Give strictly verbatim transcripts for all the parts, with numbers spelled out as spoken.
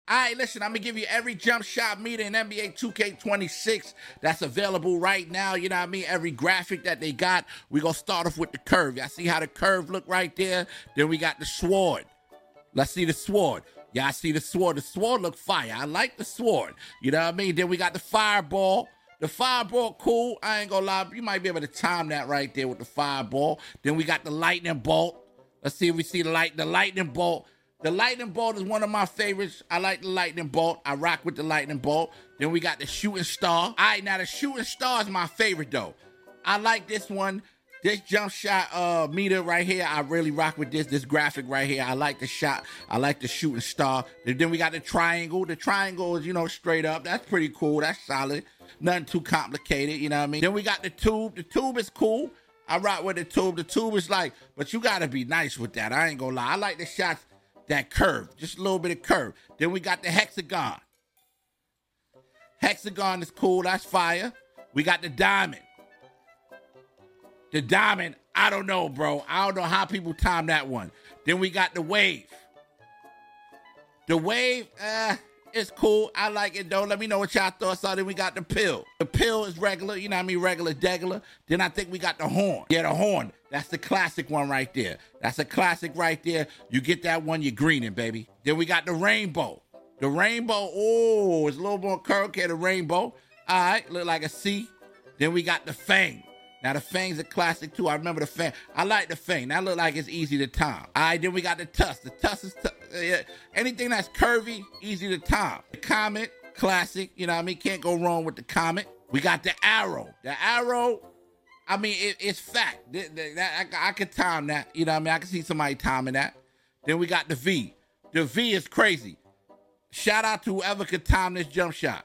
All right, listen, I'm going to give you every jump shot meter in N B A two K twenty-six that's available right now. You know what I mean? Every graphic that they got. We're going to start off with the curve. Y'all see how the curve look right there? Then we got the sword. Let's see the sword. Y'all see the sword. The sword look fire. I like the sword. You know what I mean? Then we got the fireball. The fireball, cool. I ain't gonna lie. You might be able to time that right there with the fireball. Then we got the lightning bolt. Let's see if we see the light. The lightning bolt. The lightning bolt is one of my favorites. I like the lightning bolt. I rock with the lightning bolt. Then we got the shooting star. All right, now the shooting star is my favorite though. I like this one. This jump shot uh, meter right here, I really rock with this. This graphic right here, I like the shot. I like the shooting star. Then we got the triangle. The triangle is, you know, straight up. That's pretty cool. That's solid. Nothing too complicated, you know what I mean? Then we got the tube. The tube is cool. I rock with the tube. The tube is like, but you got to be nice with that. I ain't gonna lie. I like the shots that curve, just a little bit of curve. Then we got the hexagon. Hexagon is cool, that's fire. We got the diamond. The diamond, I don't know, bro. I don't know how people time that one. Then we got the wave. The wave, uh, it's cool. I like it though. Let me know what y'all thoughts are. Then we got the pill. The pill is regular, you know what I mean? Regular, degular. Then I think we got the horn. Yeah, the horn. That's the classic one right there. That's a classic right there. You get that one, you're greening, baby. Then we got the rainbow. The rainbow, oh, it's a little more curved. Okay, the rainbow. All right, look like a C. Then we got the fang. Now, the fang's a classic, too. I remember the fang. I like the fang. That look like it's easy to time. All right, then we got the tusk. The tusk is, t- uh, anything that's curvy, easy to time. The comet, classic. You know what I mean? Can't go wrong with the comet. We got the arrow. The arrow, I mean, it, it's fact. That, that, I, I could time that. You know what I mean? I can see somebody timing that. Then we got the V. The V is crazy. Shout out to whoever could time this jump shot.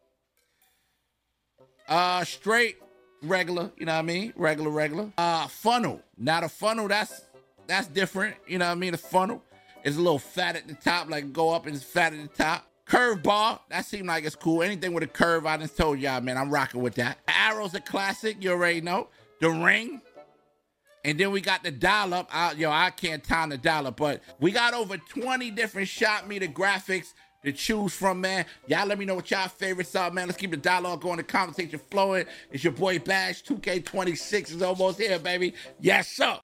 Uh, straight. Regular, you know what I mean? Regular, regular. Uh, funnel. Now the funnel, that's that's different. You know what I mean? The funnel is a little fat at the top, like go up and it's fat at the top. Curve bar, that seemed like it's cool. Anything with a curve, I just told y'all, man, I'm rocking with that. Arrow's a classic, you already know. The ring. And then we got the dial up. I, yo, I can't time the dial up, but we got over twenty different shot meter graphics to choose from, man. Y'all let me know what y'all favorites are, man. Let's keep the dialogue going, the conversation flowing. It's your boy Bash. two K twenty-six is almost here, baby. Yes, sir.